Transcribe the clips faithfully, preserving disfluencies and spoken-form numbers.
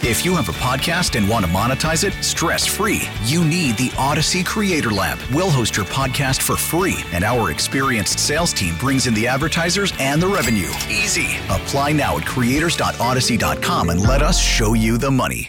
If you have a podcast and want to monetize it stress-free, you need the Odyssey Creator Lab. We'll host your podcast for free, and our experienced sales team brings in the advertisers and the revenue. Easy. Apply now at creators dot odyssey dot com and let us show you the money.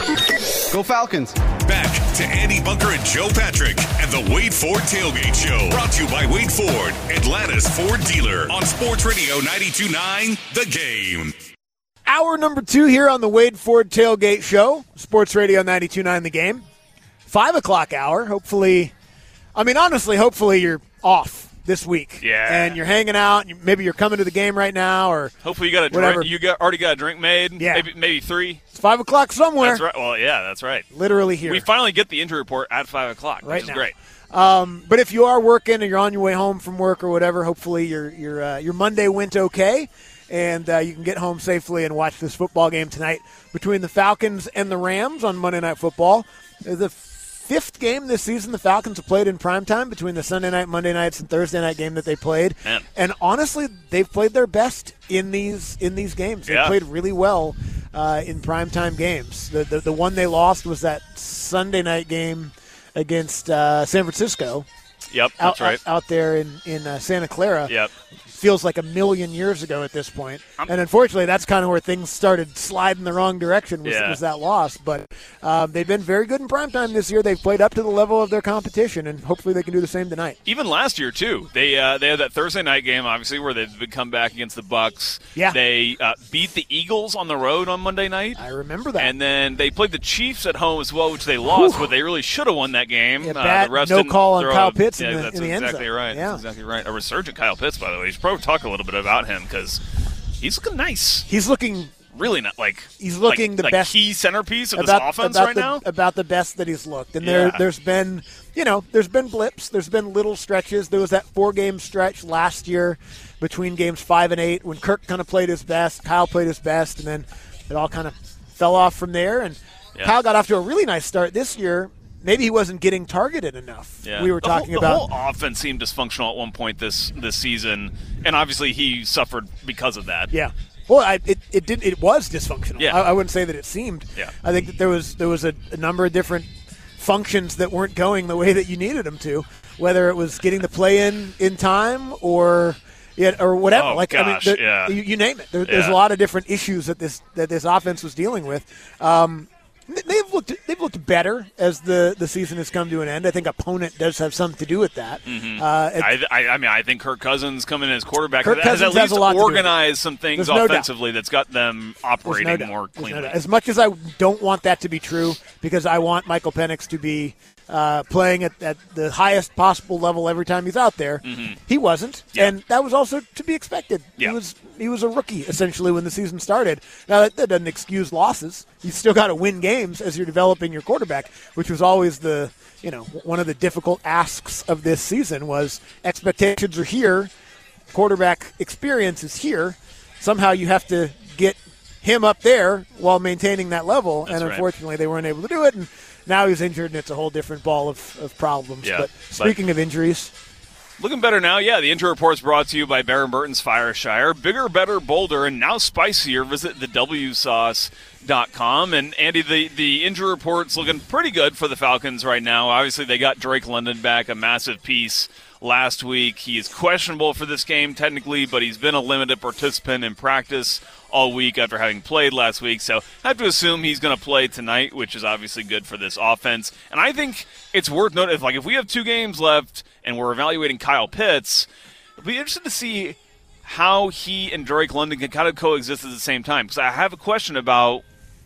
Go Falcons. Back to Andy Bunker and Joe Patrick and the Wade Ford Tailgate Show. Brought to you by Wade Ford, Atlanta's Ford dealer on Sports Radio ninety-two point nine, The Game. Hour number two here on the Wade Ford Tailgate Show, Sports Radio ninety-two point nine The Game. Five o'clock hour. Hopefully, I mean, honestly, hopefully you're off this week. Yeah. And you're hanging out. And maybe you're coming to the game right now, or hopefully you got a whatever. drink. You got already got a drink made. Yeah. Maybe, maybe three. It's five o'clock somewhere. That's right. Well, yeah, that's right. Literally here. We finally get the injury report at five o'clock, right which is now. great. Um, but if you are working and you're on your way home from work or whatever, hopefully your your uh, your Monday went okay, and uh, you can get home safely and watch this football game tonight between the Falcons and the Rams on Monday Night Football. The fifth game this season the Falcons have played in primetime between the Sunday night, Monday nights, and Thursday night game that they played. Man. And honestly, they've played their best in these in these games. They Yeah. played really well uh, in primetime games. The, the the one they lost was that Sunday night game against uh, San Francisco. Yep, Out, that's right. out, out there in, in uh, Santa Clara. Yep. Feels like a million years ago at this point. And unfortunately, that's kind of where things started sliding the wrong direction was, Yeah. was that loss. But um, they've been very good in primetime this year. They've played up to the level of their competition, and hopefully they can do the same tonight. Even last year too, they uh, they had that Thursday night game, obviously, where they've come back against the Bucks. Yeah. They uh, beat the Eagles on the road on Monday night. I remember that. And then they played the Chiefs at home as well, which they lost, Whew. but they really should have won that game. Yeah, Uh, bad the refs no didn't call on throw Kyle a- Pitts in yeah, the- that's in the end exactly zone. right. Yeah. That's exactly right. A resurgent Kyle Pitts, by the way. You should probably talk a little bit about him because he's looking nice. He's looking Really not like He's looking like, the like best key centerpiece of about, this offense about right the, now. about the best that he's looked. And there, Yeah. there's been, you know, there's been blips. There's been little stretches. There was that four-game stretch last year between games five and eight when Kirk kind of played his best, Kyle played his best, and then it all kind of fell off from there. And Yeah. Kyle got off to a really nice start this year. Maybe he wasn't getting targeted enough. Yeah. We were The talking whole, about the whole offense seemed dysfunctional at one point this this season, and obviously he suffered because of that. Yeah. Well, I, it it did it was dysfunctional. Yeah. I, I wouldn't say that it seemed. Yeah. I think that there was there was a, a number of different functions that weren't going the way that you needed them to, whether it was getting the play in in time or yeah, or whatever. Oh, like gosh, I mean, there, yeah. you, you name it. There, There's a Yeah. lot of different issues that this that this offense was dealing with. Um, They've looked they've looked better as the, the season has come to an end. I think opponent does have something to do with that. Mm-hmm. Uh, it- I, I, I mean, I think Kirk Cousins coming in as quarterback Kirk has Cousins at has least a lot to do with it. organized some things There's no doubt. offensively that's got them There's operating no doubt. more There's no cleanly. doubt. As much as I don't want that to be true, because I want Michael Penix to be uh, playing at, at the highest possible level every time he's out there, he wasn't, Mm-hmm. Yeah. and that was also to be expected. Yeah. He was he was a rookie essentially when the season started. Now that, that doesn't excuse losses. You still got to win games as you're developing your quarterback, which was always the you know one of the difficult asks of this season was expectations are here, quarterback experience is here. Somehow you have to get him up there while maintaining that level, That's and right. unfortunately they weren't able to do it. And now he's injured, and it's a whole different ball of, of problems. Yeah, but but- speaking of injuries, Looking better now, yeah. The injury report's brought to you by Baron Burton's Fireshire. Bigger, better, bolder, and now spicier. Visit the w sauce dot com. And, Andy, the, the injury report's looking pretty good for the Falcons right now. Obviously, they got Drake London back, a massive piece last week. He is questionable for this game, technically, but he's been a limited participant in practice all week after having played last week. So I have to assume he's going to play tonight, which is obviously good for this offense. And I think it's worth noting, like, if we have two games left and we're evaluating Kyle Pitts, it'll be interesting to see how he and Drake London can kind of coexist at the same time. Because I have a question about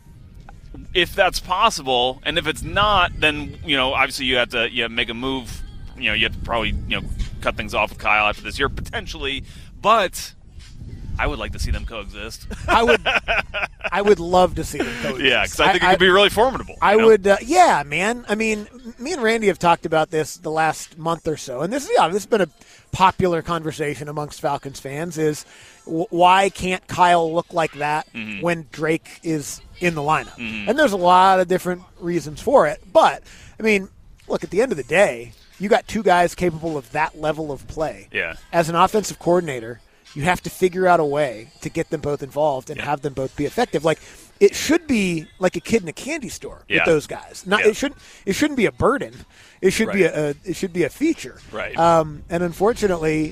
if that's possible, and if it's not, then, you know, obviously you have to you have to make a move. You know, you have to probably, you know, cut things off with Kyle after this year, potentially. But I would like to see them coexist. I would I would love to see them coexist. Yeah, because I think it could be really formidable. I you know? would, uh, yeah, man. I mean, me and Randy have talked about this the last month or so, and this, yeah, this has been a popular conversation amongst Falcons fans. Is w- why can't Kyle look like that Mm-hmm. when Drake is in the lineup? And there's a lot of different reasons for it, but I mean, look, at the end of the day, you got two guys capable of that level of play. Yeah. As an offensive coordinator, you have to figure out a way to get them both involved and Yeah. have them both be effective. Like, it should be like a kid in a candy store Yeah. with those guys. Not Yeah. it shouldn't it shouldn't be a burden. It should be Right. a, a it should be a feature. Right. Um, and unfortunately,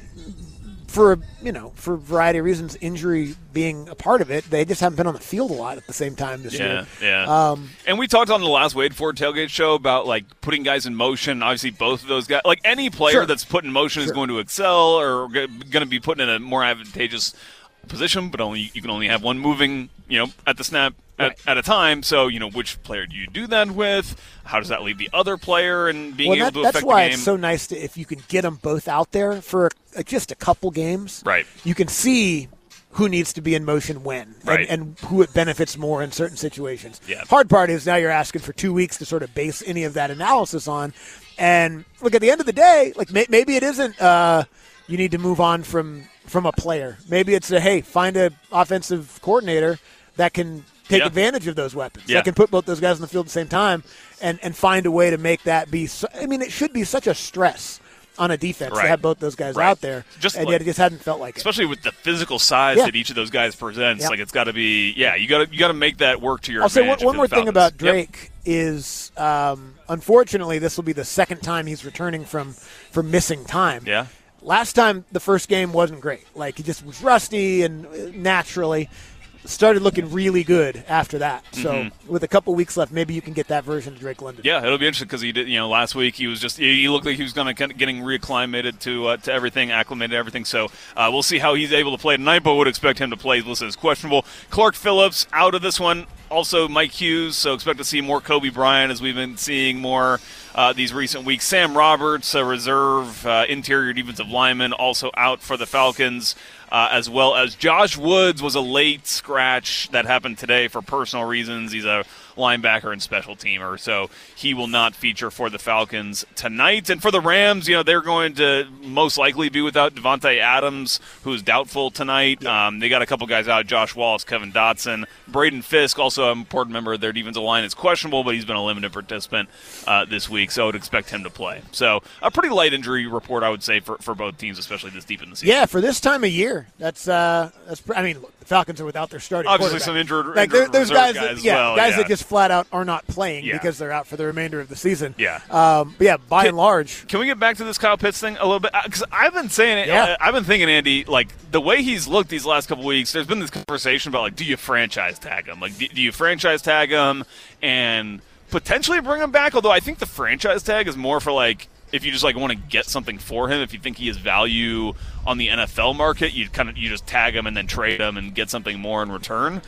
for you know for a variety of reasons, injury being a part of it, they just haven't been on the field a lot at the same time this Yeah, year. yeah. Um, and we talked on the last Wade Ford tailgate show about like putting guys in motion. Obviously, both of those guys, like any player Sure. that's put in motion is Sure. going to excel or going to be put in a more advantageous position. But only you can only have one moving, you know, at the snap at, Right. at a time. So you know, which player do you do that with? How does that leave the other player and being well, able that, to that's affect why the game? it's so nice to if you can get them both out there for uh, just a couple games. Right. You can see who needs to be in motion when, Right. and, and who it benefits more in certain situations. Yeah. Hard part is now you're asking for two weeks to sort of base any of that analysis on. And look, at the end of the day, like may, maybe it isn't uh, you need to move on from from a player. Maybe it's a hey, find an offensive coordinator that can take Yeah. advantage of those weapons. Yeah. That can put both those guys on the field at the same time and, and find a way to make that be. So, I mean, it should be such a stress on a defense Right. to have both those guys Right. out there, Just and like- yet it just hadn't felt like it. Especially with the physical size Yeah. that each of those guys presents, Yep. like it's got to be, yeah, you got to you got to make that work to your I'll say one, advantage. one for more the thing Falcons. about Yep. Drake is, um, unfortunately, this will be the second time he's returning from from missing time. Yeah. Last time, the first game wasn't great. Like, he just was rusty and uh, naturally started looking really good after that. So, Mm-hmm. with a couple weeks left, maybe you can get that version of Drake London. Yeah, it'll be interesting because he did. You know, last week he was just he looked like he was going to getting reacclimated to uh, to everything, acclimated to everything. So uh, we'll see how he's able to play tonight. But would expect him to play. Listed as questionable. Clark Phillips out of this one. Also Mike Hughes. So expect to see more Kobe Bryant as we've been seeing more uh, these recent weeks. Sam Roberts, a reserve uh, interior defensive lineman, also out for the Falcons. Uh, as well as Josh Woods was a late scratch that happened today for personal reasons. He's a linebacker and special teamer, so he will not feature for the Falcons tonight. And for the Rams, you know, they're going to most likely be without Devontae Adams, who's doubtful tonight. Um, they got a couple guys out, Josh Wallace, Kevin Dotson. Braden Fisk, also an important member of their defensive line, is questionable, but he's been a limited participant uh, this week, so I would expect him to play. So a pretty light injury report, I would say, for, for both teams, especially this deep in the season. Yeah, for this time of year, that's uh, that's. I mean, look, the Falcons are without their starting. Obviously, quarterback. some injured, Like injured there, there's reserve guys, guys, that, as yeah, well. guys yeah. that just flat out are not playing Yeah. because they're out for the remainder of the season. Yeah. Um, but yeah, by Can- and large, Can we get back to this Kyle Pitts thing a little bit? Because I've been saying it. Yeah. uh, I've been thinking, Andy, like the way he's looked these last couple weeks. There's been this conversation about like, do you franchise tag him? Like, do, do you franchise tag him and potentially bring him back? Although I think the franchise tag is more for like if you just like want to get something for him. If you think he has value on the N F L market, you kind of you just tag him and then trade him and get something more in return.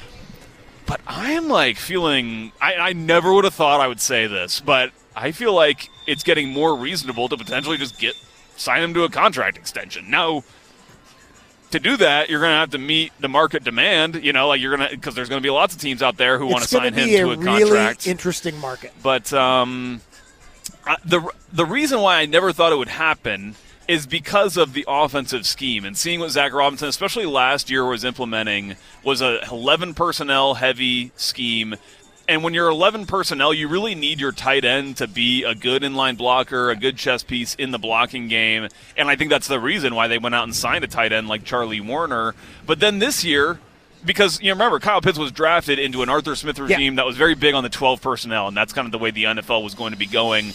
But I am like feeling I, I never would have thought I would say this, but I feel like it's getting more reasonable to potentially just get sign him to a contract extension. Now, to do that, you're going to have to meet the market demand, you know, like you're going to because there's going to be lots of teams out there who want to it's going sign to him be to a a really contract. interesting market. But um, I, the the reason why I never thought it would happen is because of the offensive scheme and seeing what Zach Robinson, especially last year, was implementing was a eleven personnel heavy scheme. And when you're eleven personnel, you really need your tight end to be a good inline blocker, a good chess piece in the blocking game. And I think that's the reason why they went out and signed a tight end like Charlie Warner. But then this year, because you know, remember, Kyle Pitts was drafted into an Arthur Smith regime Yeah. that was very big on the twelve personnel, and that's kind of the way the N F L was going to be going.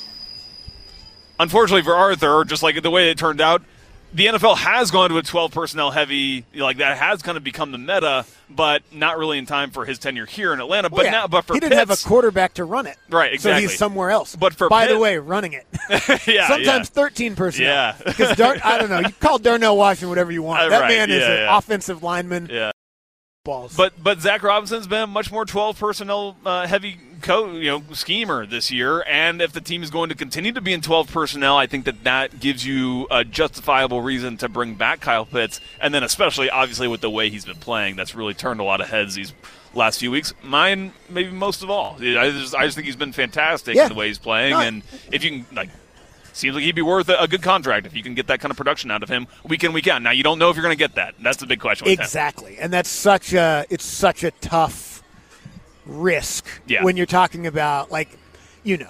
Unfortunately for Arthur, just like the way it turned out, the N F L has gone to a twelve personnel heavy, like that has kind of become the meta, but not really in time for his tenure here in Atlanta. But Well, yeah, now, but for he didn't Pitts, have a quarterback to run it, Right, exactly. So he's somewhere else. But for by the Pitt- way, running it. yeah, Sometimes yeah. thirteen personnel. Yeah. Because Dar- I don't know. You call Darnell Washington whatever you want. Uh, that right, man is yeah, an yeah. offensive lineman. Yeah. Balls. But but Zach Robinson's been a much more twelve personnel uh, heavy co- you know schemer this year, and if the team is going to continue to be in twelve personnel, I think that that gives you a justifiable reason to bring back Kyle Pitts, and then especially obviously with the way he's been playing, that's really turned a lot of heads these last few weeks. Mine maybe most of all. I just I just think he's been fantastic Yeah. in the way he's playing, No, and if you can like. Seems like he'd be worth a, a good contract if you can get that kind of production out of him week in, week out. Now, you don't know if you're going to get that. That's the big question with him. Exactly, and that's such a it's such a tough risk Yeah. when you're talking about, like, you know,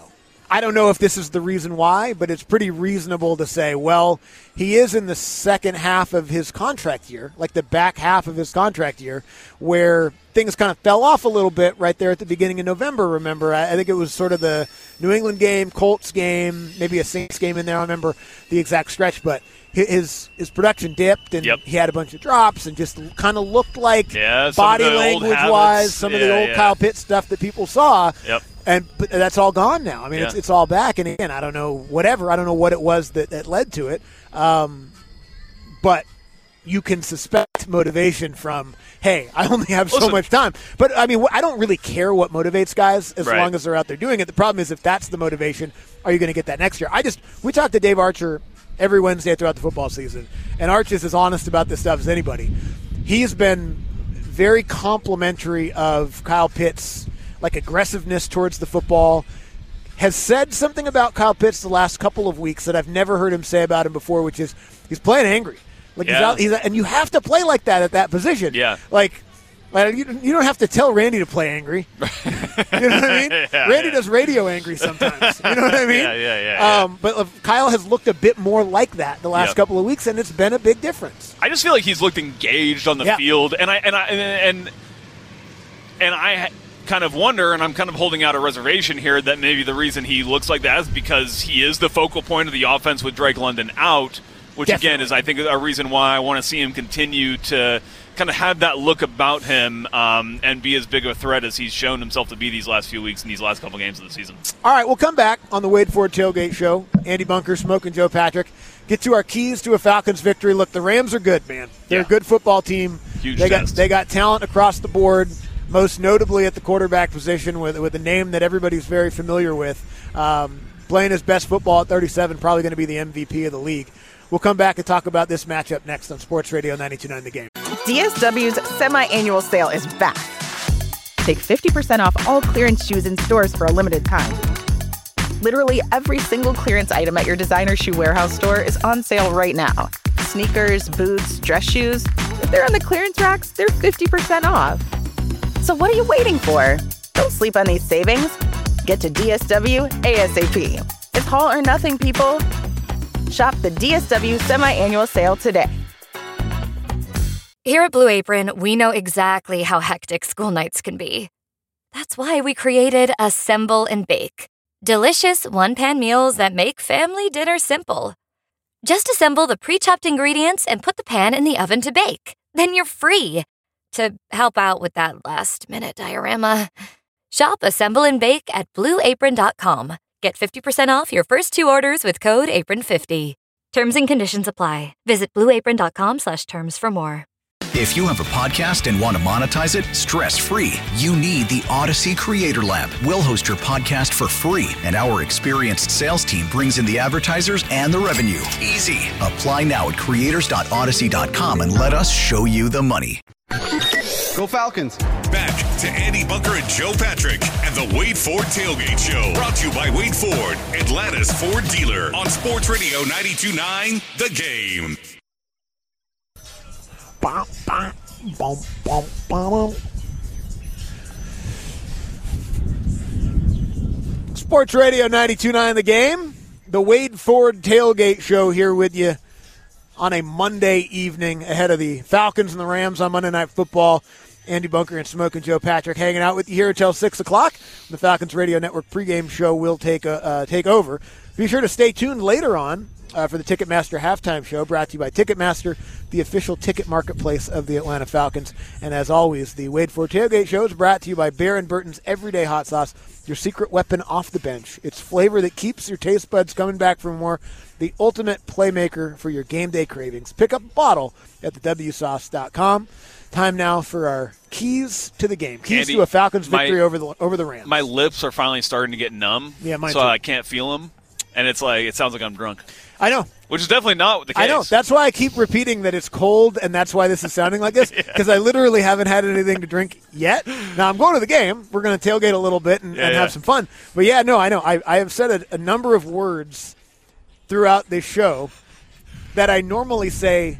I don't know if this is the reason why, but it's pretty reasonable to say, well, he is in the second half of his contract year, like the back half of his contract year, where things kind of fell off a little bit right there at the beginning of November, remember? I think it was sort of the New England game, Colts game, maybe a Saints game in there. I don't remember the exact stretch, but his his production dipped, and yep. he had a bunch of drops and just kind of looked like yeah, body language-wise, some yeah, of the old yeah. Kyle Pitts stuff that people saw. Yep. And but that's all gone now. I mean, yeah. it's it's all back. And again, I don't know, whatever. I don't know what it was that, that led to it. Um, but you can suspect motivation from, hey, I only have so Listen. much time. But, I mean, I don't really care what motivates guys as right. long as they're out there doing it. The problem is if that's the motivation, are you going to get that next year? I just – we talked to Dave Archer every Wednesday throughout the football season, and Arch is as honest about this stuff as anybody. He's been very complimentary of Kyle Pitts' like aggressiveness towards the football, has said something about Kyle Pitts the last couple of weeks that I've never heard him say about him before, which is he's playing angry. Like yeah. he's out, he's, and you have to play like that at that position. Yeah. Like, like you, you don't have to tell Randy to play angry. You know what I mean? yeah, Randy yeah. does radio angry sometimes. You know what I mean? yeah, yeah, yeah, yeah. Um, but uh, Kyle has looked a bit more like that the last yep. couple of weeks, and it's been a big difference. I just feel like he's looked engaged on the yeah. field, and I and I and and I kind of wonder, and I'm kind of holding out a reservation here that maybe the reason he looks like that is because he is the focal point of the offense with Drake London out, which Definitely. again is I think a reason why I want to see him continue to kind of have that look about him um, and be as big of a threat as he's shown himself to be these last few weeks in these last couple games of the season. All right, we'll come back on the Wade Ford Tailgate Show. Andy Bunker, Smoke, and Joe Patrick. Get to our keys to a Falcons victory. Look, the Rams are good, man. They're Yeah. a good football team. Huge they got test. they got talent across the board, most notably at the quarterback position with with a name that everybody's very familiar with. Um, playing his best football at thirty-seven, probably going to be the M V P of the league. We'll come back and talk about this matchup next on Sports Radio ninety-two point nine The Game. D S W's semi-annual sale is back. Take fifty percent off all clearance shoes in stores for a limited time. Literally every single clearance item at your designer shoe warehouse store is on sale right now. Sneakers, boots, dress shoes. If they're on the clearance racks, they're fifty percent off. So what are you waiting for? Don't sleep on these savings. Get to D S W ASAP. It's all or nothing, people. Shop the D S W semi-annual sale today. Here at Blue Apron, we know exactly how hectic school nights can be. That's why we created Assemble and Bake. Delicious one-pan meals that make family dinner simple. Just assemble the pre-chopped ingredients and put the pan in the oven to bake. Then you're free to help out with that last-minute diorama. Shop Assemble and Bake at blue apron dot com. Get fifty percent off your first two orders with code apron fifty. Terms and conditions apply. Visit blue apron dot com slash terms for more. If you have a podcast and want to monetize it stress-free, you need the Odyssey Creator Lab. We'll host your podcast for free, and our experienced sales team brings in the advertisers and the revenue. Easy. Apply now at creators dot odyssey dot com and let us show you the money. Go Falcons. Back to Andy Bunker and Joe Patrick and the Wade Ford Tailgate Show. Brought to you by Wade Ford, Atlanta's Ford dealer on Sports Radio ninety-two point nine The Game. Bum, bum, bum, bum, bum. Sports Radio ninety-two point nine The Game. The Wade Ford Tailgate Show here with you on a Monday evening ahead of the Falcons and the Rams on Monday Night Football. Andy Bunker and Smoke and Joe Patrick hanging out with you here until six o'clock. The Falcons Radio Network pregame show will take a, uh, take over. Be sure to stay tuned later on uh, for the Ticketmaster halftime show, brought to you by Ticketmaster, the official ticket marketplace of the Atlanta Falcons. And as always, the Wade Ford Tailgate Show is brought to you by Bear and Burton's Everyday Hot Sauce, your secret weapon off the bench. It's flavor that keeps your taste buds coming back for more. The ultimate playmaker for your game day cravings. Pick up a bottle at the w sauce dot com. Time now for our keys to the game. Keys Andy, to a Falcons victory my, over the over the Rams. My lips are finally starting to get numb. Yeah, mine so too. I can't feel them, and it's like it sounds like I'm drunk. I know. Which is definitely not the case. I know. That's why I keep repeating that it's cold, and that's why this is sounding like this, because yeah. I literally haven't had anything to drink yet. Now, I'm going to the game. We're going to tailgate a little bit and, yeah, and yeah. have some fun. But, yeah, no, I know. I, I have said a, a number of words throughout this show that I normally say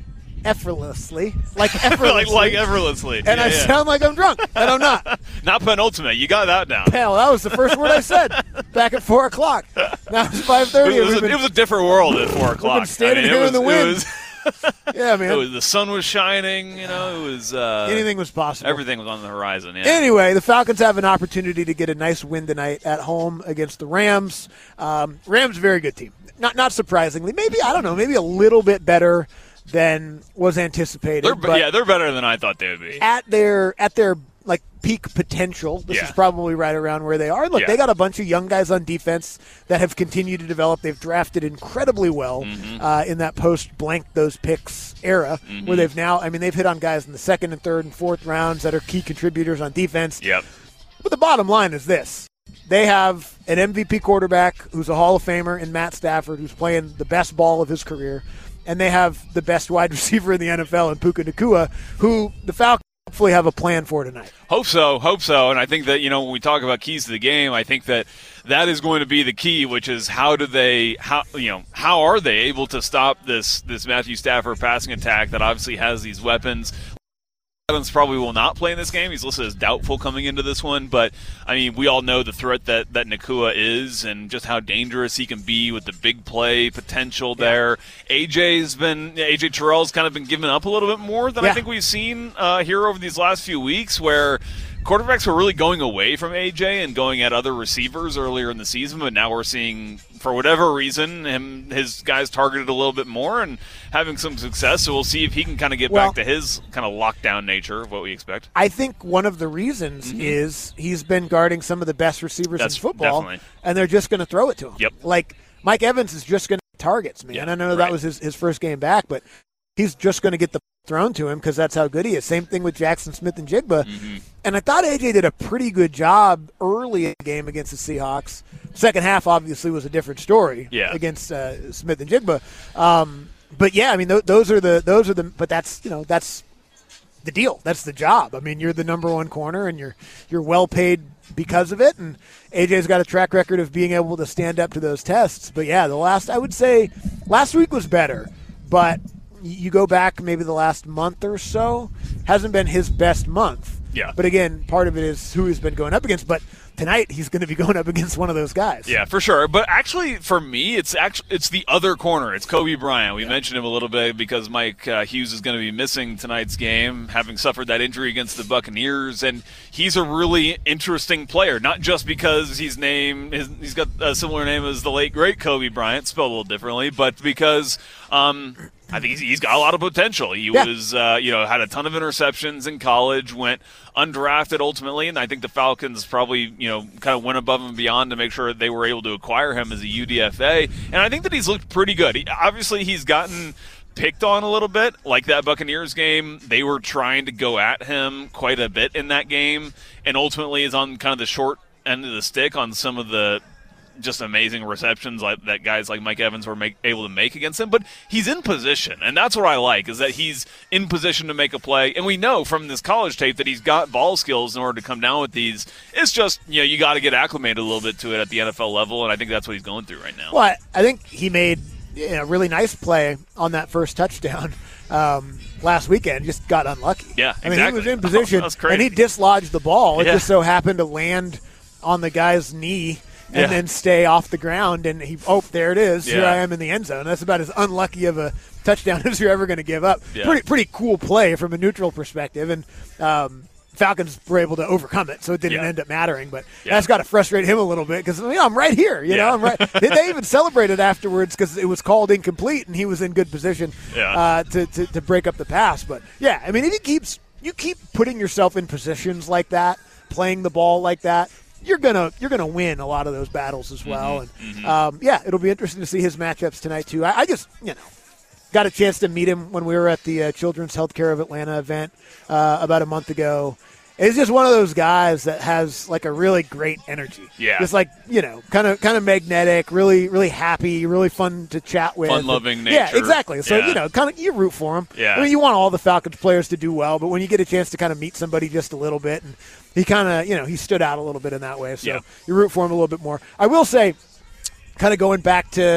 effortlessly, like effortlessly, like, like effortlessly, and yeah, I yeah. sound like I'm drunk, and I'm not. Not penultimate. You got that down. Hell, that was the first word I said back at four o'clock. Now it's five It thirty. was, a, it was a different world at four o'clock. We've been standing I mean, here it in the was, wind. It was, Yeah, man. It was, the sun was shining. You know, it was uh, Anything was possible. Everything was on the horizon. Yeah. Anyway, the Falcons have an opportunity to get a nice win tonight at home against the Rams. Um, Rams, a very good team. Not not surprisingly, maybe I don't know, maybe a little bit better than was anticipated. They're, but yeah, they're better than I thought they would be. at their at their like peak potential, this Yeah. is probably right around where they are. Look, Yeah. they got a bunch of young guys on defense that have continued to develop. They've drafted incredibly well Mm-hmm. uh, in that post blank those picks era, Mm-hmm. where they've now, I mean, they've hit on guys in the second and third and fourth rounds that are key contributors on defense. Yep. But the bottom line is this. They have an M V P quarterback who's a Hall of Famer in Matt Stafford, who's playing the best ball of his career. And they have the best wide receiver in the N F L in Puka Nacua, who the Falcons hopefully have a plan for tonight. Hope so, hope so. And I think that, you know, when we talk about keys to the game, I think that that is going to be the key, which is how do they, how you know, how are they able to stop this this Matthew Stafford passing attack that obviously has these weapons. Adams probably will not play in this game. He's listed as doubtful coming into this one, but I mean, we all know the threat that, that Nacua is and just how dangerous he can be with the big play potential there. A J's been A J Terrell's kind of been giving up a little bit more than Yeah. I think we've seen uh, here over these last few weeks, where quarterbacks were really going away from A J and going at other receivers earlier in the season, but now we're seeing, for whatever reason, him his guys targeted a little bit more and having some success. So we'll see if he can kind of get Well, back to his kind of lockdown nature of what we expect. I think one of the reasons is he's been guarding some of the best receivers That's in football, definitely. and they're just going to throw it to him. Yep. Like Mike Evans is just going to get targets, man. Yeah, I know right. that was his, his first game back, but he's just going to get the thrown to him because that's how good he is. Same thing with Jackson Smith and Jigba. Mm-hmm. And I thought A J did a pretty good job early in the game against the Seahawks. Second half obviously was a different story Yeah. against uh, Smith and Jigba. Um, but yeah, I mean th- those are the those are the but that's you know that's the deal. That's the job. I mean, you're the number one corner, and you're you're well paid because of it. And A J's got a track record of being able to stand up to those tests. But yeah, the last I would say last week was better, but you go back maybe the last month or so, hasn't been his best month. Yeah. But again, part of it is who he's been going up against. But tonight he's going to be going up against one of those guys. Yeah, for sure. But actually, for me, it's actually it's the other corner. It's Kobe Bryant. We yeah. mentioned him a little bit because Mike uh, Hughes is going to be missing tonight's game, having suffered that injury against the Buccaneers, and he's a really interesting player. Not just because he's named, his, he's got a similar name as the late great Kobe Bryant, spelled a little differently, but because. Um, I think he's, he's got a lot of potential. He yeah. was, uh, you know, had a ton of interceptions in college, went undrafted ultimately, and I think the Falcons probably, you know, kind of went above and beyond to make sure they were able to acquire him as a U D F A. And I think that he's looked pretty good. He, obviously, he's gotten picked on a little bit, like that Buccaneers game. They were trying to go at him quite a bit in that game, and ultimately is on kind of the short end of the stick on some of the just amazing receptions like that guys like Mike Evans were make, able to make against him. But he's in position, and that's what I like, is that he's in position to make a play. And we know from this college tape that he's got ball skills in order to come down with these. It's just, you know, you got to get acclimated a little bit to it at the N F L level, and I think that's what he's going through right now. Well, I, I think he made you know, a really nice play on that first touchdown um, last weekend. Just got unlucky. Yeah, I mean, exactly. he was in position, Oh, that's crazy. and he dislodged the ball. It Yeah. just so happened to land on the guy's knee and Yeah. then stay off the ground, and he, oh, there it is. Here Yeah. I am in the end zone. That's about as unlucky of a touchdown as you're ever going to give up. Yeah. Pretty pretty cool play from a neutral perspective, and um, Falcons were able to overcome it, so it didn't Yeah. end up mattering. But Yeah. that's got to frustrate him a little bit because, you know, I'm right here. You Yeah. know, I'm right. They, they even celebrated afterwards because it was called incomplete, and he was in good position Yeah. uh, to, to to break up the pass. But yeah, I mean, if he keeps you keep putting yourself in positions like that, playing the ball like that, you're gonna you're gonna win a lot of those battles as well. Mm-hmm. And um, yeah, it'll be interesting to see his matchups tonight too. I, I just you know got a chance to meet him when we were at the uh, Children's Healthcare of Atlanta event uh, about a month ago. He's just one of those guys that has like a really great energy. Yeah. Just like, you know, kind of kind of magnetic, really really happy, really fun to chat with. Fun-loving And- Yeah, nature. exactly. So, Yeah. you know, kind of you root for him. Yeah. I mean, you want all the Falcons players to do well, but when you get a chance to kind of meet somebody just a little bit, and he kind of, you know, he stood out a little bit in that way. So Yeah. you root for him a little bit more. I will say, kind of going back to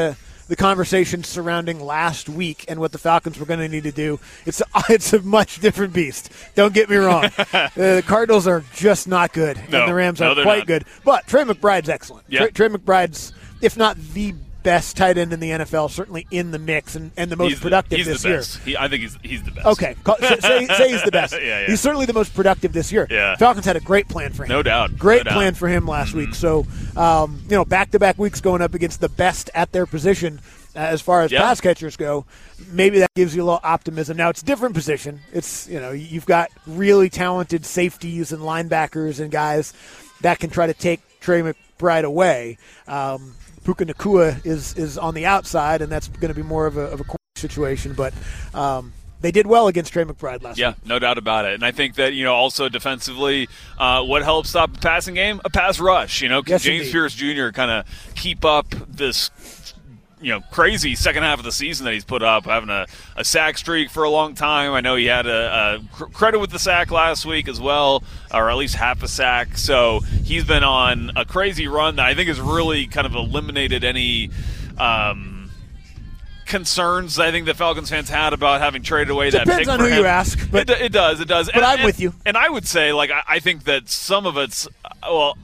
the conversation surrounding last week and what the Falcons were going to need to do, it's a, it's a much different beast. Don't get me wrong. uh, the Cardinals are just not good, no, and the Rams no, are quite not. good. But Trey McBride's excellent. Yeah. Trey, Trey McBride's, if not the best tight end in the N F L, certainly in the mix and, and the most he's productive the, he's this the year. best. He, I think he's he's the best. Okay, say, say he's the best. yeah, yeah. He's certainly the most productive this year. Yeah. Falcons had a great plan for him. No doubt. Great no plan doubt. for him last mm-hmm. week. So, um, you know, back-to-back weeks going up against the best at their position uh, as far as yeah. pass catchers go, maybe that gives you a little optimism. Now, it's a different position. It's, you know, you've got really talented safeties and linebackers and guys that can try to take Trey McBride away. Um Puka Nacua is is on the outside, and that's going to be more of a, of a corner situation. But um, they did well against Trey McBride last yeah, week. Yeah, no doubt about it. And I think that, you know, also defensively, uh, what helps stop the passing game? A pass rush. You know, can Yes, James indeed. Pierce Junior kind of keep up this, you know, crazy second half of the season that he's put up, having a, a sack streak for a long time. I know he had a, a credit with the sack last week as well, or at least half a sack. So he's been on a crazy run that I think has really kind of eliminated any um, concerns I think the Falcons fans had about having traded away that pick Depends on for who him. you ask. But, it, it does, it does. But and, I'm and, with you. And I would say, like, I, I think that some of it's, uh, well,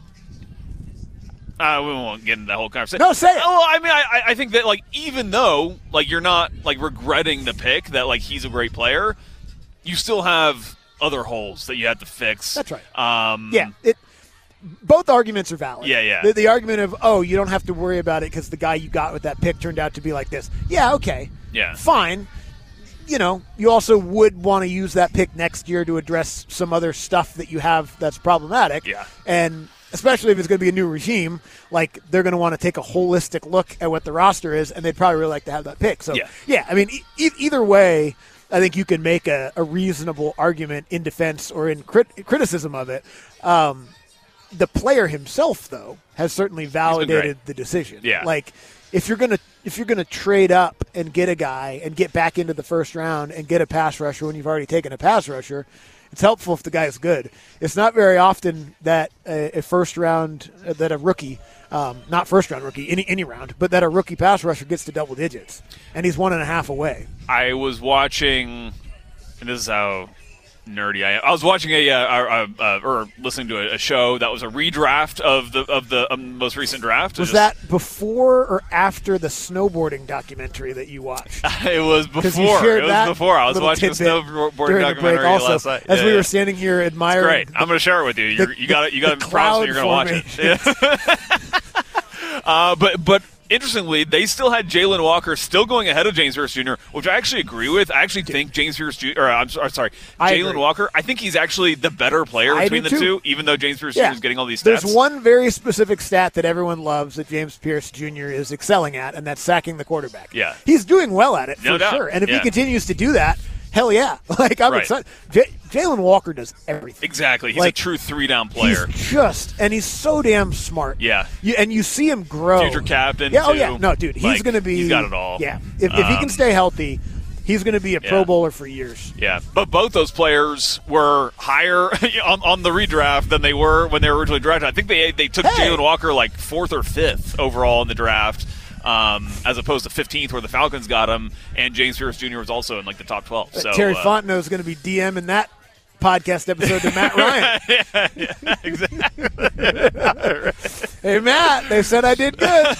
Uh, we won't get into that whole conversation. No, say it. Oh, I mean, I, I think that, like, even though, like, you're not, like, regretting the pick, that, like, he's a great player, you still have other holes that you have to fix. That's right. Um, yeah, it, both arguments are valid. Yeah, yeah. The, the argument of, oh, you don't have to worry about it because the guy you got with that pick turned out to be like this. Yeah, okay. Yeah. Fine. You know, you also would want to use that pick next year to address some other stuff that you have that's problematic. Yeah. And especially if it's going to be a new regime, like they're going to want to take a holistic look at what the roster is, and they'd probably really like to have that pick. So, Yeah. yeah I mean, e- either way, I think you can make a, a reasonable argument in defense or in crit- criticism of it. Um, the player himself, though, has certainly validated the decision. Yeah. Like, if you're gonna if you're gonna trade up and get a guy and get back into the first round and get a pass rusher when you've already taken a pass rusher, it's helpful if the guy's good. It's not very often that a, a first round uh, that a rookie, um, not first round rookie, any any round, but that a rookie pass rusher gets to double digits, and he's one and a half away. I was watching, and this is how nerdy I am. I was watching a, uh, uh, uh, or listening to a, a show that was a redraft of the of the um, most recent draft. Was Just, that before or after the snowboarding documentary that you watched? It was 'Cause before. you shared It was that before. I was little watching a tidbit snowboarding during the break documentary also, last night. as Yeah, we yeah. were standing here admiring. Great. I'm going to share it with you. You're, the- you got it. You got it the in front, so you're going to watch it. cloud Yeah. uh, but but interestingly, they still had Jalen Walker still going ahead of James Pierce Junior, which I actually agree with. I actually think James Pierce Junior Or I'm sorry, sorry I Jalen agree. Walker. I think he's actually the better player I between do the too. two, even though James Pierce Yeah. Junior is getting all these stats. There's one very specific stat that everyone loves that James Pierce Junior is excelling at, and that's sacking the quarterback. Yeah. He's doing well at it, for No doubt. sure. And if Yeah. he continues to do that, hell yeah. Like, I'm Right. excited. J- Jalen Walker does everything. Exactly. He's Like, a true three-down player. He's just, and he's so damn smart. Yeah. You, and you see him grow. Future captain, Yeah, oh too. yeah. No, dude, he's Like, going to be. he's got it all. Yeah. If, if he Um, can stay healthy, he's going to be a yeah. Pro Bowler for years. Yeah, but both those players were higher on, on the redraft than they were when they were originally drafted. I think they they took Hey. Jalen Walker like fourth or fifth overall in the draft, um, as opposed to fifteenth where the Falcons got him, and James Pierce Junior was also in like the top twelve. So Terry uh, Fontenot is going to be DMing that podcast episode to Matt Ryan. yeah, yeah, exactly. Hey, Matt, they said I did good.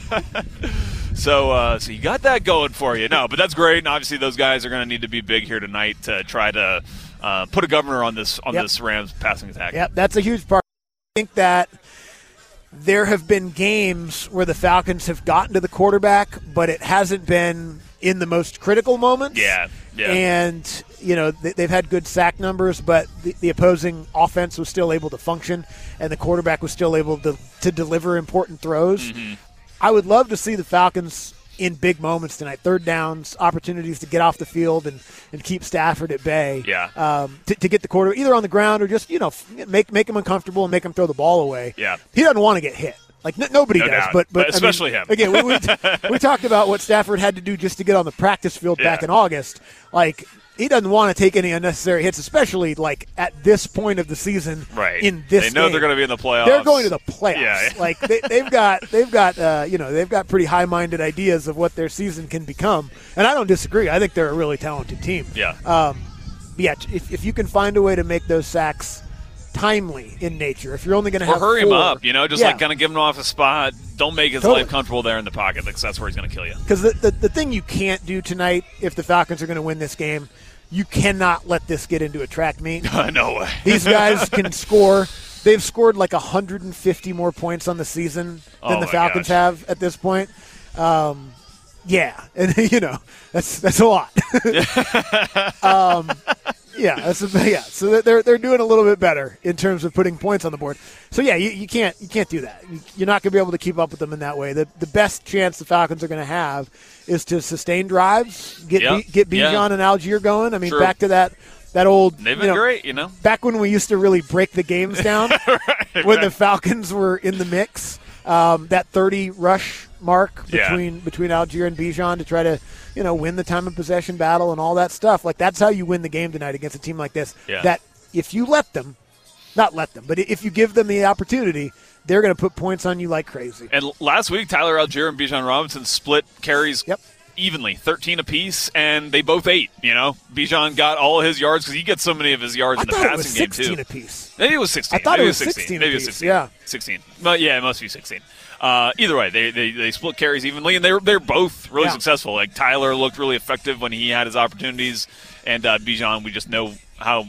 So, uh, so you got that going for you. No, but that's great, and obviously those guys are going to need to be big here tonight to try to uh, put a governor on this on Yep. this Rams passing attack. Yep, that's a huge part. I think that there have been games where the Falcons have gotten to the quarterback, but it hasn't been in the most critical moments. Yeah, yeah. And, you know, they- they've had good sack numbers, but the, the opposing offense was still able to function, and the quarterback was still able to, to deliver important throws. Mm-hmm. I would love to see the Falcons in big moments tonight, third downs, opportunities to get off the field and, and keep Stafford at bay. Yeah. Um, to, to get the quarter either on the ground or just, you know, f- make make him uncomfortable and make him throw the ball away. Yeah. He doesn't want to get hit. Like n- nobody No does, doubt. but, but But especially I mean, him. Again, we, we, we talked about what Stafford had to do just to get on the practice field back Yeah. in August. Like, he doesn't want to take any unnecessary hits, especially like at this point of the season. Right. In this, they know game. they're going to be in the playoffs. They're going to the playoffs. Yeah. Like they, they've got, they've got, uh, you know, they've got pretty high-minded ideas of what their season can become, and I don't disagree. I think they're a really talented team. Yeah. Um, yeah. If if you can find a way to make those sacks timely in nature, if you're only going to Or have hurry him four, up, you know, just yeah. like kind of give him off a spot. Don't make his Totally. life comfortable there in the pocket because that's where he's going to kill you. Because the, the the thing you can't do tonight, if the Falcons are going to win this game, you cannot let this get into a track meet. No way. These guys can score. They've scored like one hundred fifty more points on the season than Oh the my Falcons gosh. have at this point. Um, yeah, and you know that's that's a lot. um, yeah, that's a, yeah. So they're they're doing a little bit better in terms of putting points on the board. So yeah, you, you can't you can't do that. You- You're not going to be able to keep up with them in that way. The the best chance the Falcons are going to have is to sustain drives, get Yeah. B, get Bijan Yeah. and Algier going. I mean, True. back to that that old. They've you been know, great, you know. Back when we used to really break the games down, right, when right. the Falcons were in the mix, um, that thirty rush mark Yeah. between between Algier and Bijan to try to, you know, win the time of possession battle and all that stuff. Like that's how you win the game tonight against a team like this. Yeah. That if you let them, not let them, but if you give them the opportunity, they're going to put points on you like crazy. And last week, Tyler Algier and Bijan Robinson split carries Yep. evenly, thirteen apiece, and they both ate. You know, Bijan got all his yards because he gets so many of his yards I in the thought it passing was game sixteen too. apiece. Maybe it was sixteen. I thought Maybe it was sixteen. sixteen Maybe it was apiece, sixteen. yeah. sixteen. But yeah, it must be sixteen. Uh, either way, they, they they split carries evenly, and they're they're both really Yeah. successful. Like Tyler looked really effective when he had his opportunities, and uh, Bijan, we just know how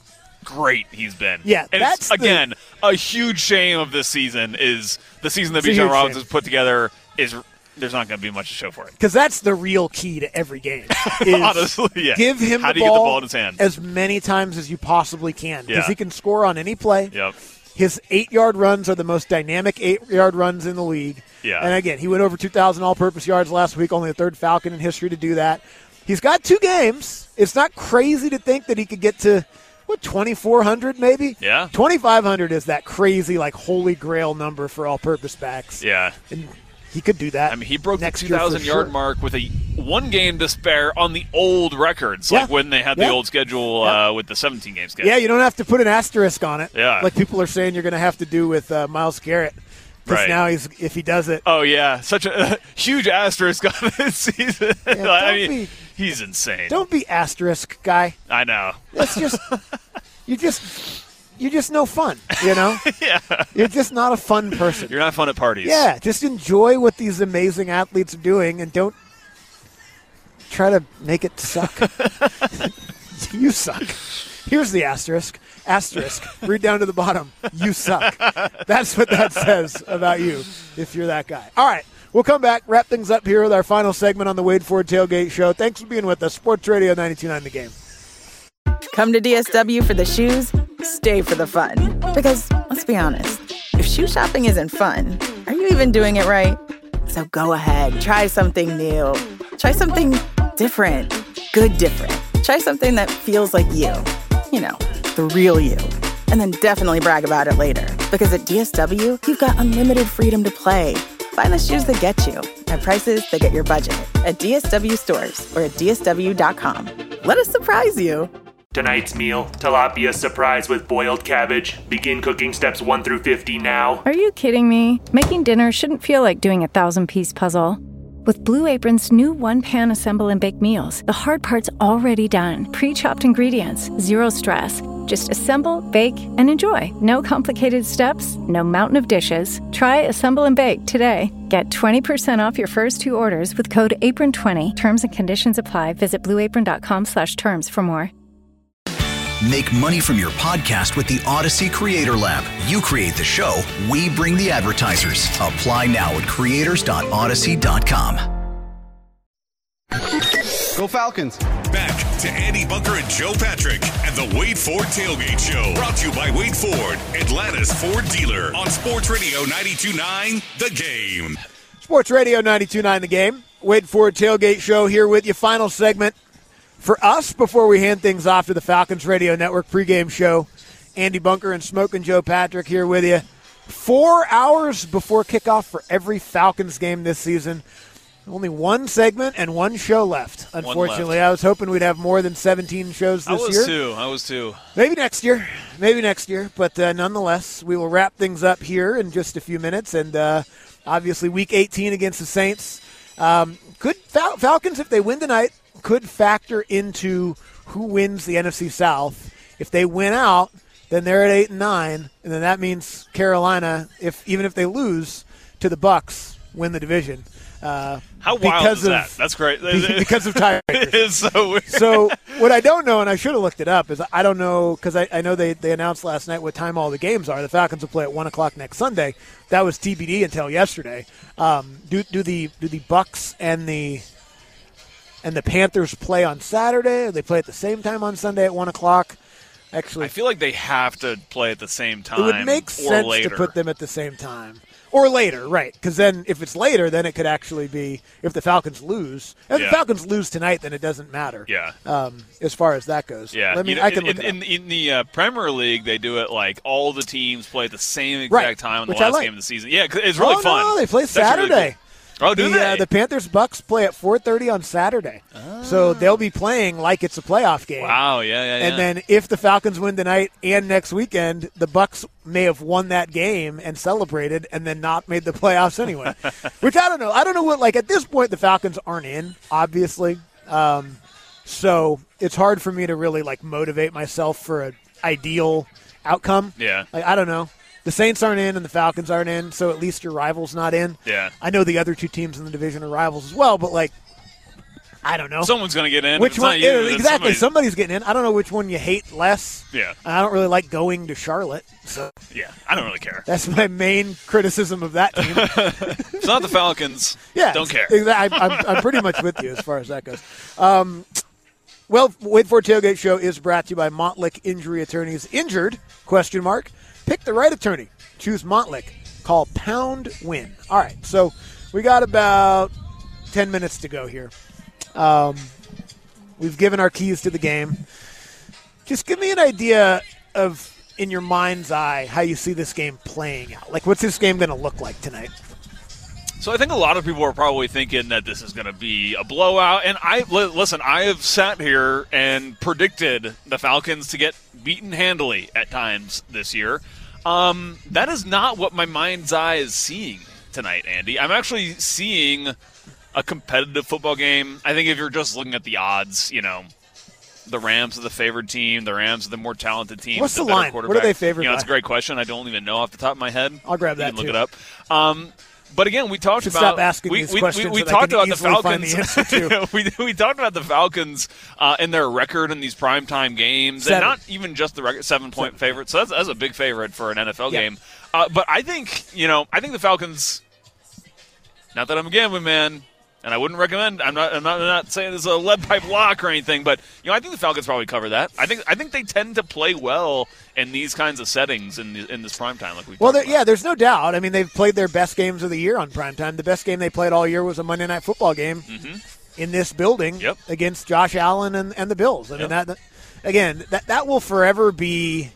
great he's been. Yeah, and that's it's, the- again a huge shame of this season is the season that It's a Bijan huge Robinson's shame. put together is there's not going to be much to show for it. Because that's the real key to every game. Is Honestly, yeah. Give him How the do you get the ball ball in his hand? as many times as you possibly can. Because Yeah. he can score on any play. Yep. His eight-yard runs are the most dynamic eight-yard runs in the league. Yeah. And again, he went over two thousand all-purpose yards last week, only the third Falcon in history to do that. He's got two games. It's not crazy to think that he could get to, what, twenty-four hundred maybe? Yeah. twenty-five hundred is that crazy, like, holy grail number for all-purpose backs. Yeah. And he could do that. I mean, he broke next the year for two thousand yard sure. mark with a one game to spare on the old records, like Yeah. when they had Yeah. the old schedule Yeah. uh, with the seventeen game schedule. Yeah, you don't have to put an asterisk on it. Yeah. Like people are saying you're going to have to do with uh, Myles Garrett. Because Right. now he's if he does it. Oh yeah, such a huge asterisk on this season. I don't mean, be- he's insane. Don't be asterisk guy. I know. That's just you just you're just no fun, you know? Yeah. You're just not a fun person. You're not fun at parties. Yeah, just enjoy what these amazing athletes are doing and don't try to make it suck. You suck. Here's the asterisk. Asterisk. Read down to the bottom. You suck. That's what that says about you if you're that guy. All right. We'll come back, wrap things up here with our final segment on the Wade Ford Tailgate Show. Thanks for being with us. Sports Radio ninety-two point nine The Game. Come to D S W for the shoes, stay for the fun. Because, let's be honest, if shoe shopping isn't fun, are you even doing it right? So go ahead, try something new. Try something different. Good different. Try something that feels like you. You know, the real you. And then definitely brag about it later. Because at D S W, you've got unlimited freedom to play. Find the shoes that get you at prices that get your budget at D S W stores or at D S W dot com. Let us surprise you. Tonight's meal, tilapia surprise with boiled cabbage. Begin cooking steps one through fifty now. Are you kidding me? Making dinner shouldn't feel like doing a thousand-piece puzzle. With Blue Apron's new one-pan assemble and bake meals, the hard part's already done. Pre-chopped ingredients, zero stress. Just assemble, bake, and enjoy. No complicated steps, no mountain of dishes. Try Assemble and Bake today. Get twenty percent off your first two orders with code apron twenty. Terms and conditions apply. Visit blue apron dot com slash terms for more. Make money from your podcast with the Odyssey Creator Lab. You create the show, we bring the advertisers. Apply now at creators dot odyssey dot com. Go Falcons. Back to Andy Bunker and Joe Patrick and the Wade Ford Tailgate Show. Brought to you by Wade Ford, Atlanta's Ford dealer on Sports Radio ninety-two point nine The Game. Sports Radio ninety-two point nine The Game. Wade Ford Tailgate Show here with you. Final segment for us before we hand things off to the Falcons Radio Network pregame show. Andy Bunker and Smoking Joe Patrick here with you. Four hours before kickoff for every Falcons game this season. Only one segment and one show left, unfortunately. left. I was hoping we'd have more than seventeen shows this I was year. too. I was too. Maybe next year. Maybe next year. But uh, nonetheless, we will wrap things up here in just a few minutes. And uh, obviously, Week eighteen against the Saints. Um, could Fal- Falcons, if they win tonight, could factor into who wins the N F C South. If they win out, then they're at eight and nine, and then that means Carolina, if even if they lose to the Bucs, win the division. Uh, How wild because is of, that? That's great. Because of tiebreakers. It is so weird. So what I don't know, and I should have looked it up, is I don't know because I, I know they, they announced last night what time all the games are. The Falcons will play at one o'clock next Sunday. That was T B D until yesterday. Um, do do the do the Bucs and the and the Panthers play on Saturday? Or they play at the same time on Sunday at one o'clock? Actually, I feel like they have to play at the same time. It would make or sense later. to put them at the same time. Or later, right. Because then if it's later, then it could actually be if the Falcons lose. If Yeah. the Falcons lose tonight, then it doesn't matter. Yeah. Um, as far as that goes. Yeah, Let me, you know, I can in, look it in, up. in the uh, Premier League, they do it like all the teams play at the same exact Right, time on the which I last like. game of the season. Yeah, 'cause it's really oh, fun. No, they play It's actually really Saturday. cool. Oh, do the, they? Uh, the Panthers Bucks play at four thirty on Saturday. So they'll be playing like it's a playoff game. Wow, yeah, yeah, yeah. And then if the Falcons win tonight and next weekend, the Bucks may have won that game and celebrated and then not made the playoffs anyway. Which I don't know. I don't know what, like, at this point, the Falcons aren't in, obviously. Um, so it's hard for me to really, like, motivate myself for an ideal outcome. Yeah. Like, I don't know. The Saints aren't in and the Falcons aren't in, so at least your rival's not in. Yeah. I know the other two teams in the division are rivals as well, but, like, I don't know. Someone's going to get in. Which It's one? not you, yeah, it's exactly. somebody. Somebody's getting in. I don't know which one you hate less. Yeah. I don't really like going to Charlotte. So Yeah, I don't really care. that's my main criticism of that team. It's not the Falcons. Yeah. Don't care. Exactly. I'm, I'm pretty much with you as far as that goes. Um, well, Wade Ford Tailgate Show is brought to you by Montlick Injury Attorneys. Injured? Question mark. Pick the right attorney. Choose Montlick. Call Pound Win. All right. So we got about ten minutes to go here. Um, we've given our keys to the game. Just give me an idea of, in your mind's eye, how you see this game playing out. Like, what's this game going to look like tonight? So I think a lot of people are probably thinking that this is going to be a blowout. And I li- listen, I have sat here and predicted the Falcons to get beaten handily at times this year. Um, that is not what my mind's eye is seeing tonight, Andy. I'm actually seeing a competitive football game. I think if you're just looking at the odds, you know, the Rams are the favored team. The Rams are the more talented team. What's the better line? quarterback. What are they favored You know, that's a by? great question. I don't even know off the top of my head. I'll grab that, You can too. look it up. Um, but again, we talked Should about stop asking we, these we, questions we, we that I talked can about the easily find Falcons. the answer to. we, we talked about the Falcons uh, and their record in these primetime games, Seven. and not even just the record, seven point Seven. favorite. So that's, that's a big favorite for an N F L Yeah. game. Uh, but I think you know, I think the Falcons. Not that I'm a gambling man, and I wouldn't recommend. I'm not. I'm not, I'm not saying this is a lead pipe lock or anything, but you know, I think the Falcons probably cover that. I think. I think they tend to play well in these kinds of settings in the, in this primetime, like we. Well, talked there, about. yeah, there's no doubt. I mean, they've played their best games of the year on primetime. The best game they played all year was a Monday Night Football game Mm-hmm. in this building Yep. against Josh Allen and, and the Bills. I mean, Yep. that again, that that will forever be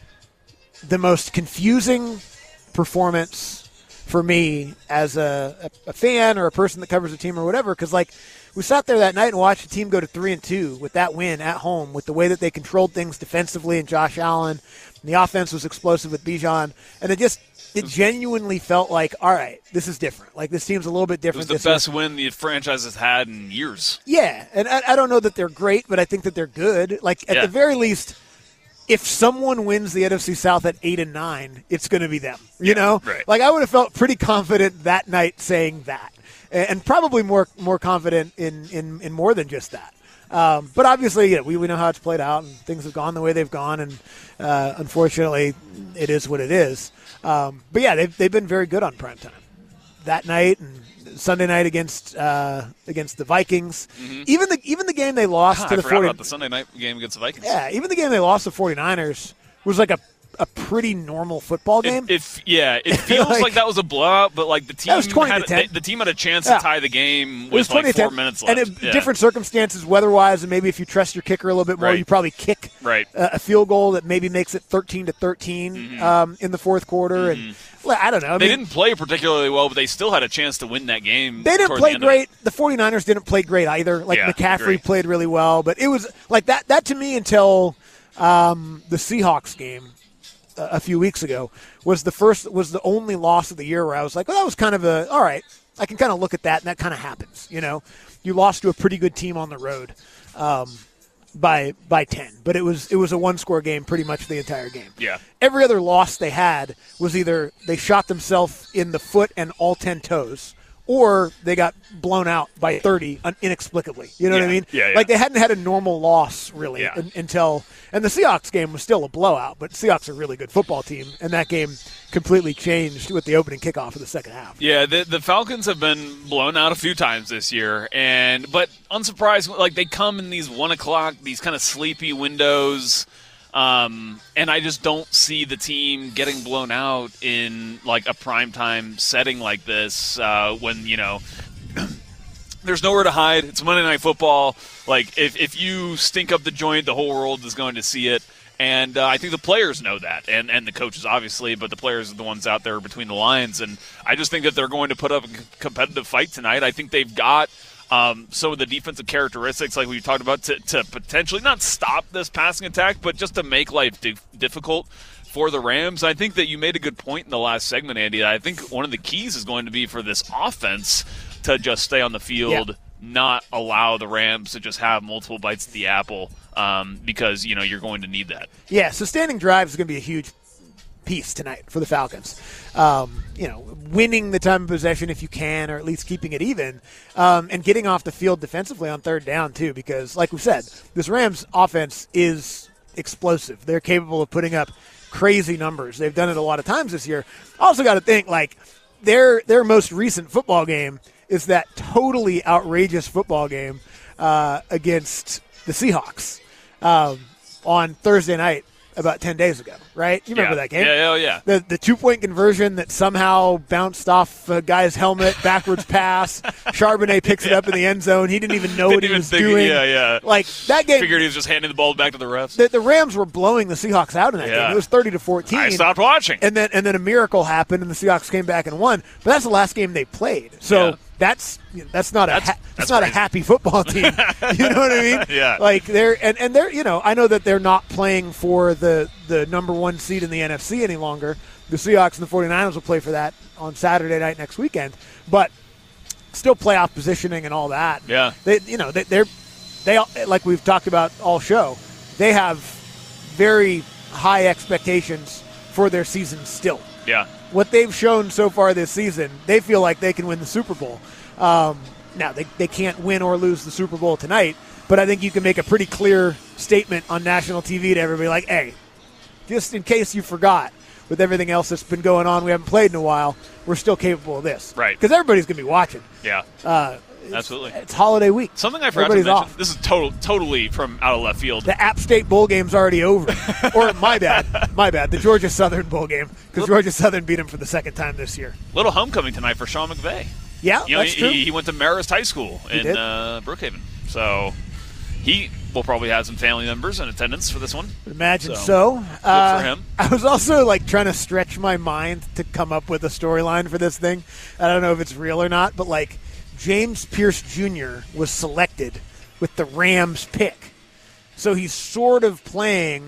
the most confusing performance for me as a, a, a fan or a person that covers a team or whatever, because like we sat there that night and watched the team go to three and two with that win at home, with the way that they controlled things defensively and Josh Allen, and the offense was explosive with Bijan, and it just it genuinely felt like, all right, this is different. Like this team's a little bit It different. was the this year. best win the franchise has had in years. Yeah, and I, I don't know that they're great, but I think that they're good. Like at Yeah. the very least, if someone wins the N F C South at eight and nine, it's going to be them. You Yeah, know, right. like I would have felt pretty confident that night saying that, and, and probably more more confident in in, in more than just that. Um, but obviously, yeah, we we know how it's played out, and things have gone the way they've gone, and uh, unfortunately, it is what it is. Um, but yeah, they've they've been very good on primetime that night and Sunday night against uh, against the Vikings. Even the even the game they lost Ah, to I the forgot forty about the Sunday night game against the Vikings. Yeah, even the game they lost to 49ers was like a a pretty normal football game. It, it, yeah, it feels like, like that was a blowout, but like the team was twenty had to ten. The, the team had a chance yeah. to tie the game it was with like four ten. minutes left. And in yeah. different circumstances, weather-wise, and maybe if you trust your kicker a little bit more, right. you probably kick right. a, a field goal that maybe makes it thirteen to thirteen mm-hmm. um, in the fourth quarter. Mm-hmm. And well, I don't know. I they mean, didn't play particularly well, but they still had a chance to win that game. They didn't play the great. The 49ers didn't play great either. Like yeah, McCaffrey agree. played really well, but it was like that. That to me until um, the Seahawks game uh, a few weeks ago was the first was the only loss of the year where I was like, well, that was kind of a all right. I can kind of look at that, and that kind of happens. You know, you lost to a pretty good team on the road um, by by ten, but it was it was a one score game pretty much the entire game. Yeah. Every other loss they had was either they shot themselves in the foot and all ten toes, or they got blown out by thirty un- inexplicably. You know yeah. what I mean? Yeah, yeah. Like they hadn't had a normal loss really yeah. un- until – and the Seahawks game was still a blowout, but Seahawks are a really good football team, and that game completely changed with the opening kickoff of the second half. Yeah, the, the Falcons have been blown out a few times this year, and but unsurprisingly, like they come in these one o'clock, these kind of sleepy windows – Um, and I just don't see the team getting blown out in like a primetime setting like this uh, when, you know, there's nowhere to hide. It's Monday Night Football. Like if, if you stink up the joint, the whole world is going to see it. And uh, I think the players know that, and, and the coaches obviously, but the players are the ones out there between the lines. And I just think that they're going to put up a competitive fight tonight. I think they've got Um, some of the defensive characteristics, like we talked about, to, to potentially not stop this passing attack, but just to make life di- difficult for the Rams. I think that you made a good point in the last segment, Andy. I think one of the keys is going to be for this offense to just stay on the field, yeah. not allow the Rams to just have multiple bites at the apple, um, because, you know, you're going to need that. Yeah, sustaining drives is going to be a huge piece tonight for the Falcons. Um, you know, winning the time of possession if you can, or at least keeping it even, um, and getting off the field defensively on third down too, because like we said, this Rams offense is explosive. They're capable of putting up crazy numbers. They've done it a lot of times this year. Also got to think, like, their their most recent football game is that totally outrageous football game uh, against the Seahawks um, on Thursday night about ten days ago, right? You remember yeah. that game? Yeah, oh, yeah. The the two-point conversion that somehow bounced off a guy's helmet, backwards pass. Charbonnet picks it up in the end zone. He didn't even know didn't what he even was think, doing. Yeah, yeah. Like, that game. Figured he was just handing the ball back to the refs. The, the Rams were blowing the Seahawks out in that yeah. game. It was thirty to fourteen. I stopped watching. And then and then a miracle happened, and the Seahawks came back and won. But that's the last game they played. So yeah. that's you know, that's not that's, a ha- that's that's not crazy. a happy football team. You know what I mean? Yeah. Like they're and, and they're you know I know that they're not playing for the the number one seed in the N F C any longer. The Seahawks and the 49ers will play for that on Saturday night next weekend. But still playoff positioning and all that. Yeah. They you know they, they're they like we've talked about all show. They have very high expectations for their season still. Yeah. What they've shown so far this season, they feel like they can win the Super Bowl. Um, now, they, they can't win or lose the Super Bowl tonight, but I think you can make a pretty clear statement on national T V to everybody like, hey, just in case you forgot, with everything else that's been going on, we haven't played in a while, we're still capable of this. Right. Because everybody's going to be watching. Yeah. Uh, Absolutely. It's holiday week. Something I forgot Everybody's to mention. Off. This is total, totally from out of left field. The App State Bowl game's already over. Or my bad, my bad. The Georgia Southern Bowl game, because Georgia Southern beat them for the second time this year. Little homecoming tonight for Sean McVay. Yeah, you know, that's he, true. He went to Marist High School in uh, Brookhaven, so he will probably have some family members in attendance for this one. Imagine so. so. Good Uh, for him. I was also like trying to stretch my mind to come up with a storyline for this thing. I don't know if it's real or not, but like James Pierce Junior was selected with the Rams pick, so he's sort of playing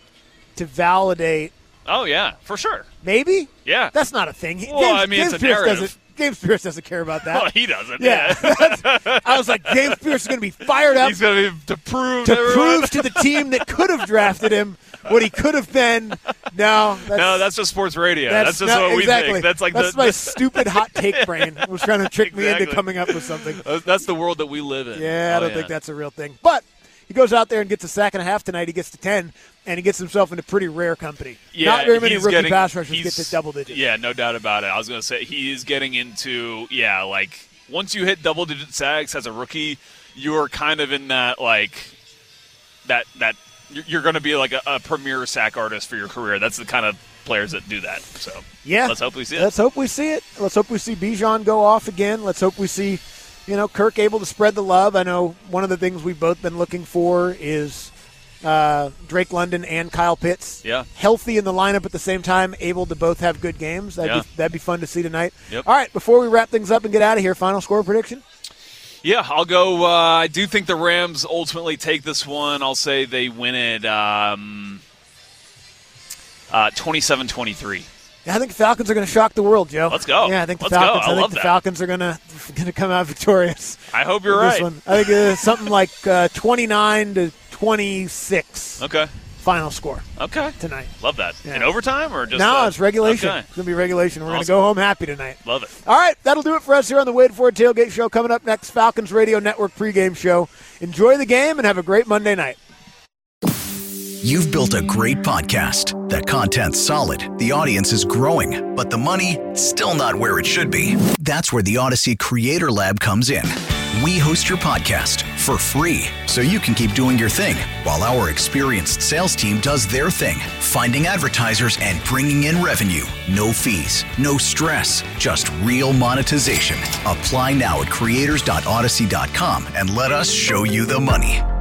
to validate. Oh yeah, for sure. Maybe. Yeah, that's not a thing. He, well, James, I mean, James it's a Pierce narrative. doesn't. James Pierce doesn't care about that. Well, he doesn't. Yeah. yeah. I was like, James Pierce is going to be fired up. He's going to be to prove to everyone. prove to the team that could have drafted him what he could have been. No, that's, no, that's just sports radio. That's, That's, just no, what exactly. we think. That's like that's the, my the, stupid hot take brain was trying to trick exactly. me into coming up with something. That's the world that we live in. Yeah, I oh, don't yeah. think that's a real thing. But he goes out there and gets a sack and a half tonight. He gets to ten, and he gets himself into pretty rare company. Yeah, Not very many he's rookie getting, pass rushers he's- get to double digits. Yeah, no doubt about it. I was going to say he is getting into, yeah, like once you hit double-digit sacks as a rookie, you're kind of in that, like, that that you're going to be like a, a premier sack artist for your career. That's the kind of players that do that. So yeah, let's hope we see it. Let's hope we see it. Let's hope we see Bijan go off again. Let's hope we see, you know, Kirk able to spread the love. I know one of the things we've both been looking for is uh, Drake London and Kyle Pitts. Yeah. Healthy in the lineup at the same time, able to both have good games. That'd, yeah. be, that'd be fun to see tonight. Yep. All right, before we wrap things up and get out of here, final score prediction? Yeah, I'll go. Uh, I do think the Rams ultimately take this one. I'll say they win it um, uh, twenty-seven twenty-three. Yeah, I think the Falcons are going to shock the world, Joe. Let's go. Yeah, I think the Let's Falcons. go. I, I think love the that. Falcons are going to going to come out victorious. I hope you're this right. One. I think it's something like uh, twenty-nine to twenty-six. Okay. Final score. Okay. Tonight. Love that. Yeah. In overtime or just? No, uh, it's regulation. Okay. It's going to be regulation. We're Awesome. going to go home happy tonight. Love it. All right, that'll do it for us here on the Wade Ford Tailgate Show. Coming up next, Falcons Radio Network pregame show. Enjoy the game and have a great Monday night. You've built a great podcast. The content's solid, the audience is growing, but the money, still not where it should be. That's where the Odyssey Creator Lab comes in. We host your podcast for free, so you can keep doing your thing, while our experienced sales team does their thing, finding advertisers and bringing in revenue. No fees, no stress, just real monetization. Apply now at creators dot odyssey dot com and let us show you the money.